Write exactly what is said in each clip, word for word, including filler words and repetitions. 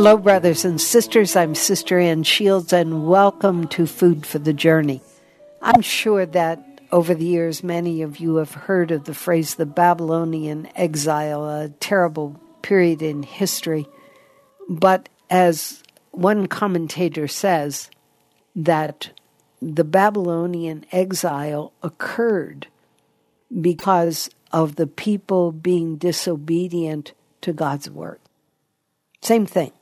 Hello, brothers and sisters. I'm Sister Ann Shields, and welcome to Food for the Journey. I'm sure that over the years, many of you have heard of the phrase the Babylonian exile, a terrible period in history. But as one commentator says, that the Babylonian exile occurred because of the people being disobedient to God's word. Same thing.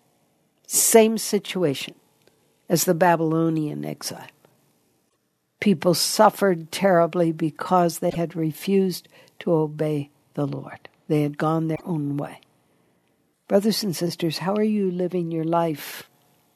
Same situation as the Babylonian exile. People suffered terribly because they had refused to obey the Lord. They had gone their own way. Brothers and sisters, how are you living your life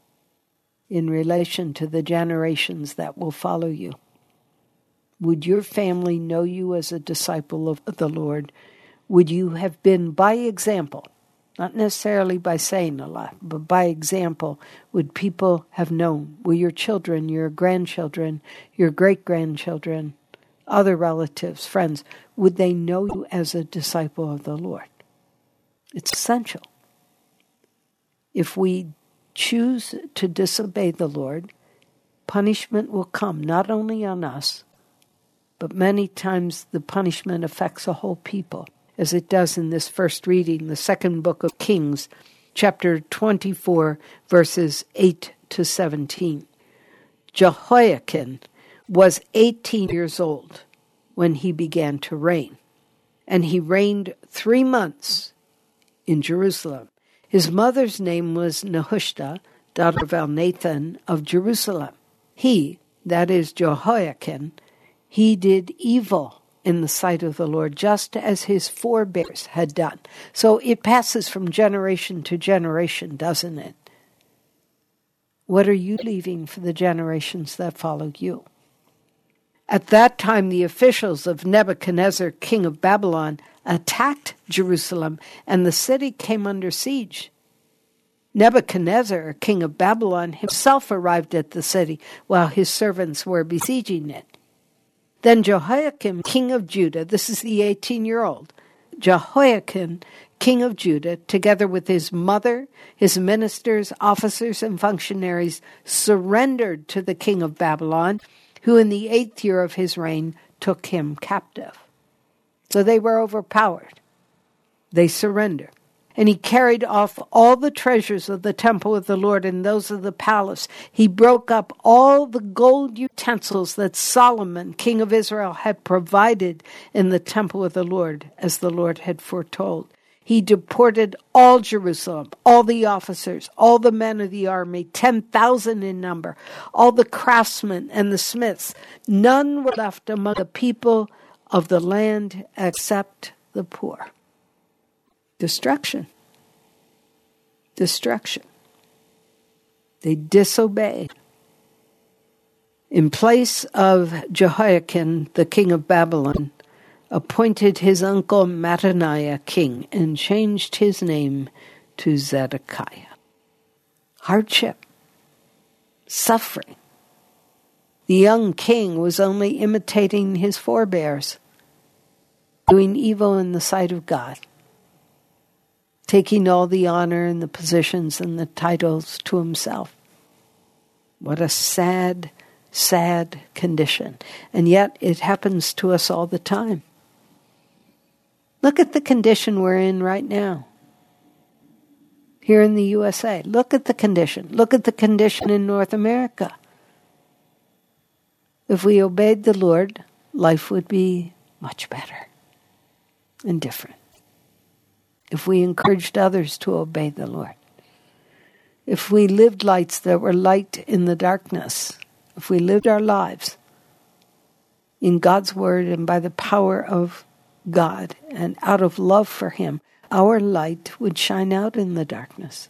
in relation to the generations that will follow you? Would your family know you as a disciple of the Lord? Would you have been, by example, not necessarily by saying a lot, but by example, would people have known? Will your children, your grandchildren, your great-grandchildren, other relatives, friends, would they know you as a disciple of the Lord? It's essential. If we choose to disobey the Lord, punishment will come not only on us, but many times the punishment affects a whole people, as it does in this first reading, the second book of Kings, chapter twenty-four, verses eight to seventeen. Jehoiakim was eighteen years old when he began to reign, and he reigned three months in Jerusalem. His mother's name was Nehushta, daughter of Elnathan of Jerusalem. He, that is Jehoiakim, he did evil in the sight of the Lord, just as his forebears had done. So it passes from generation to generation, doesn't it? What are you leaving for the generations that follow you? At that time, the officials of Nebuchadnezzar, king of Babylon, attacked Jerusalem, and the city came under siege. Nebuchadnezzar, king of Babylon, himself arrived at the city while his servants were besieging it. Then Jehoiakim, king of Judah, this is the eighteen-year-old, Jehoiakim, king of Judah, together with his mother, his ministers, officers, and functionaries, surrendered to the king of Babylon, who in the eighth year of his reign took him captive. So they were overpowered. They surrendered. And he carried off all the treasures of the temple of the Lord and those of the palace. He broke up all the gold utensils that Solomon, king of Israel, had provided in the temple of the Lord, as the Lord had foretold. He deported all Jerusalem, all the officers, all the men of the army, ten thousand in number, all the craftsmen and the smiths. None were left among the people of the land except the poor. Destruction. Destruction. They disobeyed. In place of Jehoiakim, the king of Babylon, appointed his uncle Mattaniah king and changed his name to Zedekiah. Hardship. Suffering. The young king was only imitating his forebears, doing evil in the sight of God, taking all the honor and the positions and the titles to himself. What a sad, sad condition. And yet it happens to us all the time. Look at the condition we're in right now. Here in the U S A. Look at the condition. Look at the condition in North America. If we obeyed the Lord, life would be much better and different. If we encouraged others to obey the Lord, if we lived lights that were light in the darkness, if we lived our lives in God's word and by the power of God and out of love for Him, our light would shine out in the darkness.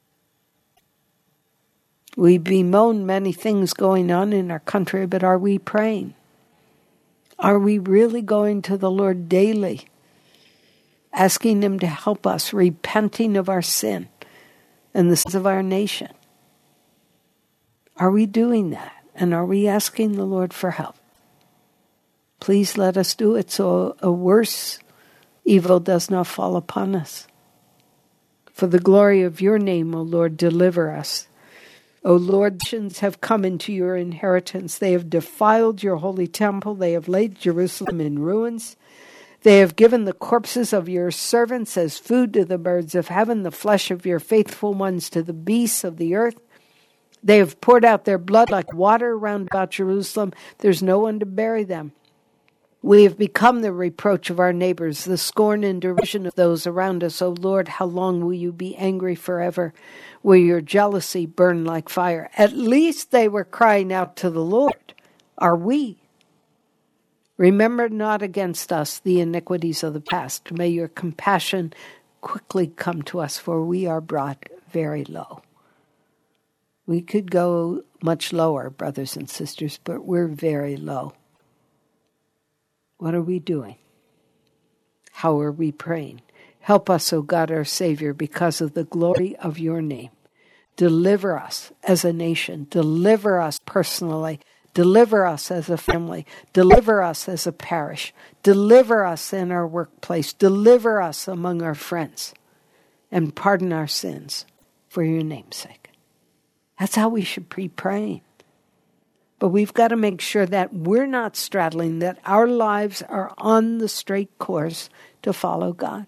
We bemoan many things going on in our country, but are we praying? Are we really going to the Lord daily, asking Him to help us, repenting of our sin and the sins of our nation? Are we doing that? And are we asking the Lord for help? Please let us do it so a worse evil does not fall upon us. For the glory of your name, O Lord, deliver us. O Lord, nations have come into your inheritance. They have defiled your holy temple. They have laid Jerusalem in ruins. They have given the corpses of your servants as food to the birds of heaven, the flesh of your faithful ones to the beasts of the earth. They have poured out their blood like water round about Jerusalem. There's no one to bury them. We have become the reproach of our neighbors, the scorn and derision of those around us. O Lord, how long will you be angry forever? Will your jealousy burn like fire? At least they were crying out to the Lord. Are we? Remember not against us the iniquities of the past. May your compassion quickly come to us, for we are brought very low. We could go much lower, brothers and sisters, but we're very low. What are we doing? How are we praying? Help us, O God, our Savior, because of the glory of your name. Deliver us as a nation. Deliver us personally. Deliver us as a family. Deliver us as a parish. Deliver us in our workplace. Deliver us among our friends. And pardon our sins for your name's sake. That's how we should be praying. But we've got to make sure that we're not straddling, that our lives are on the straight course to follow God.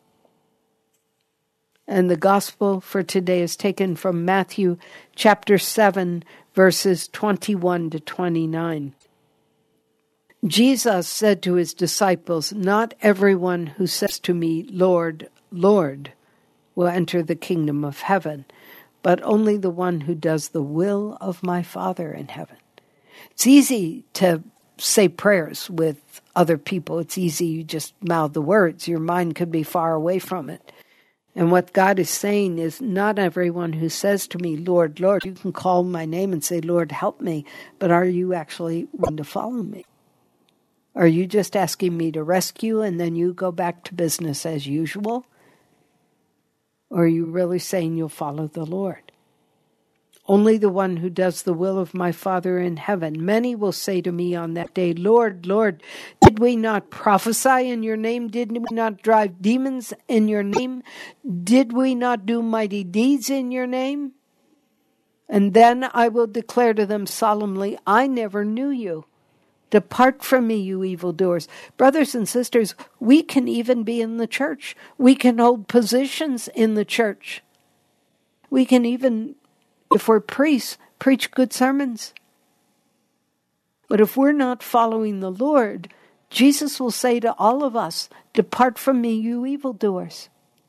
And the gospel for today is taken from Matthew chapter seven, verses twenty-one to twenty-nine. Jesus said to his disciples, "Not everyone who says to me, 'Lord, Lord,' will enter the kingdom of heaven, but only the one who does the will of my Father in heaven." It's easy to say prayers with other people. It's easy, you just mouth the words. Your mind could be far away from it. And what God is saying is, not everyone who says to me, "Lord, Lord," you can call my name and say, "Lord, help me," but are you actually willing to follow me? Are you just asking me to rescue and then you go back to business as usual? Or are you really saying you'll follow the Lord? Only the one who does the will of my Father in heaven. Many will say to me on that day, "Lord, Lord, did we not prophesy in your name? Did we not drive demons in your name? Did we not do mighty deeds in your name?" And then I will declare to them solemnly, "I never knew you. Depart from me, you evildoers." Brothers and sisters, we can even be in the church. We can hold positions in the church. We can even, if we're priests, preach good sermons. But if we're not following the Lord, Jesus will say to all of us, "Depart from me, you evildoers."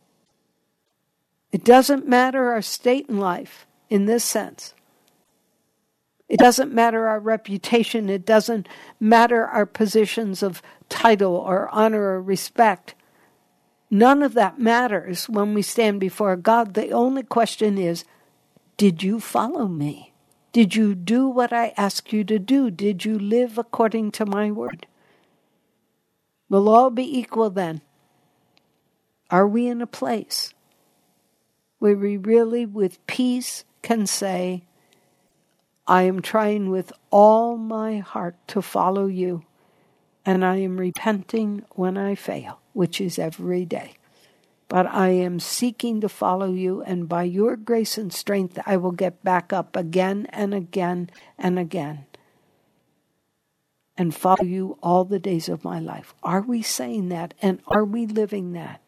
It doesn't matter our state in life in this sense. It doesn't matter our reputation. It doesn't matter our positions of title or honor or respect. None of that matters when we stand before God. The only question is, did you follow me? Did you do what I asked you to do? Did you live according to my word? We'll all be equal then. Are we in a place where we really with peace can say, "I am trying with all my heart to follow you, and I am repenting when I fail," which is every day. But I am seeking to follow you, and by your grace and strength, I will get back up again and again and again and follow you all the days of my life. Are we saying that, and are we living that?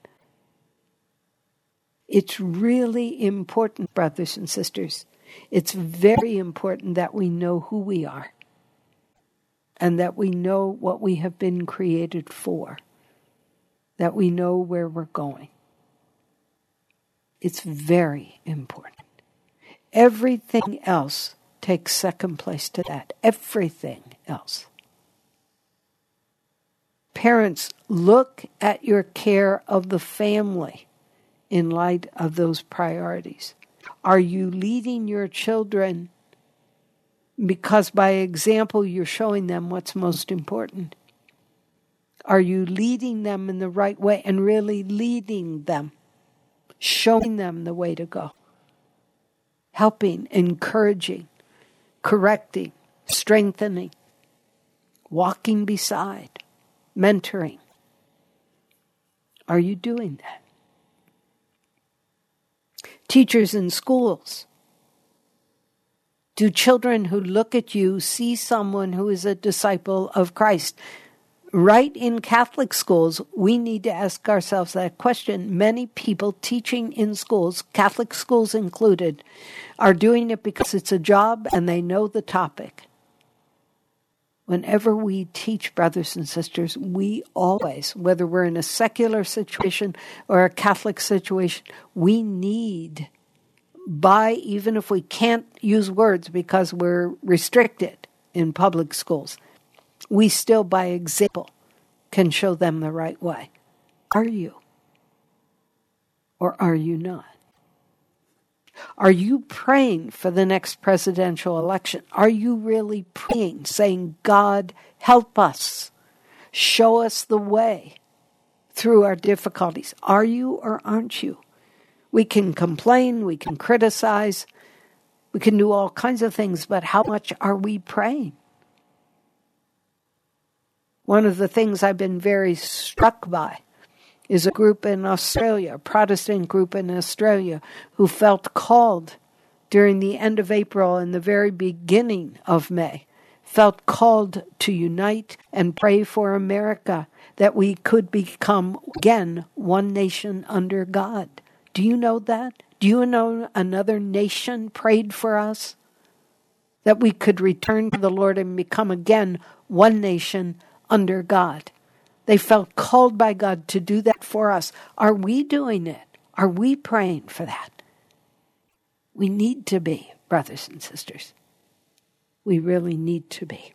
It's really important, brothers and sisters. It's very important that we know who we are and that we know what we have been created for, that we know where we're going. It's very important. Everything else takes second place to that. Everything else. Parents, look at your care of the family in light of those priorities. Are you leading your children because by example you're showing them what's most important? Are you leading them in the right way and really leading them, showing them the way to go? Helping, encouraging, correcting, strengthening, walking beside, mentoring. Are you doing that? Teachers in schools. Do children who look at you see someone who is a disciple of Christ? Right in Catholic schools, we need to ask ourselves that question. Many people teaching in schools, Catholic schools included, are doing it because it's a job and they know the topic. Whenever we teach, brothers and sisters, we always, whether we're in a secular situation or a Catholic situation, we need, by, even if we can't use words because we're restricted in public schools, we still, by example, can show them the right way. Are you? Or are you not? Are you praying for the next presidential election? Are you really praying, saying, God, help us, show us the way through our difficulties? Are you or aren't you? We can complain, we can criticize, we can do all kinds of things, but how much are we praying? One of the things I've been very struck by is a group in Australia, a Protestant group in Australia, who felt called during the end of April and the very beginning of May, felt called to unite and pray for America, that we could become, again, one nation under God. Do you know that? Do you know another nation prayed for us? That we could return to the Lord and become again one nation under God. They felt called by God to do that for us. Are we doing it? Are we praying for that? We need to be, brothers and sisters. We really need to be.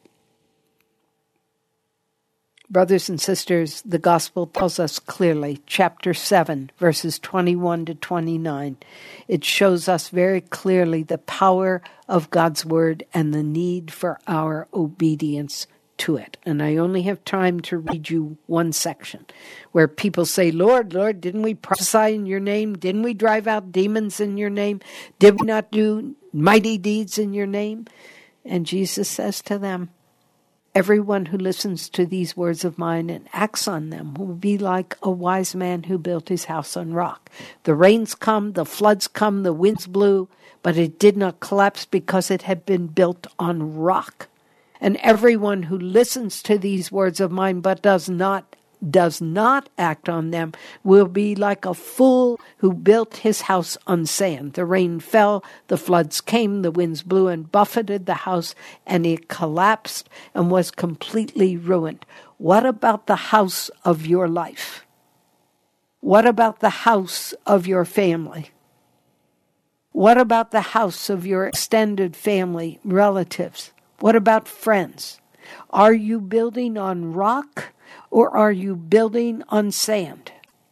Brothers and sisters, the gospel tells us clearly, chapter seven, verses twenty-one to twenty-nine, it shows us very clearly the power of God's word and the need for our obedience to it. And I only have time to read you one section where people say, Lord, Lord, didn't we prophesy in your name? Didn't we drive out demons in your name? Did we not do mighty deeds in your name? And Jesus says to them, everyone who listens to these words of mine and acts on them will be like a wise man who built his house on rock. The rains come, the floods come, the winds blew, but it did not collapse because it had been built on rock. And everyone who listens to these words of mine but does not does not act on them will be like a fool who built his house on sand. The rain fell, the floods came, the winds blew and buffeted the house, and it collapsed and was completely ruined. What about the house of your life? What about the house of your family? What about the house of your extended family, relatives? What about friends? Are you building on rock or are you building on sand?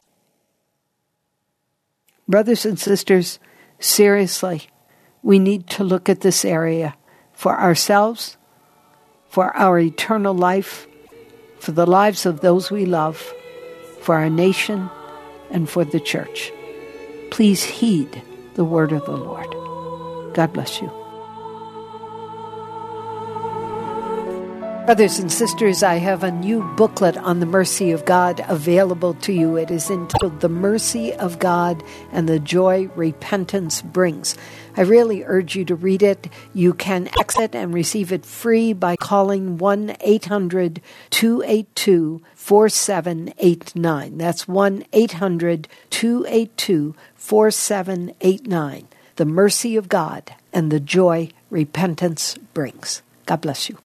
Brothers and sisters, seriously, we need to look at this area for ourselves, for our eternal life, for the lives of those we love, for our nation, and for the church. Please heed the word of the Lord. God bless you. Brothers and sisters, I have a new booklet on the mercy of God available to you. It is entitled The Mercy of God and the Joy Repentance Brings. I really urge you to read it. You can access it and receive it free by calling one eight hundred two eight two four seven eight nine. That's one eight hundred two eight two four seven eight nine. The Mercy of God and the Joy Repentance Brings. God bless you.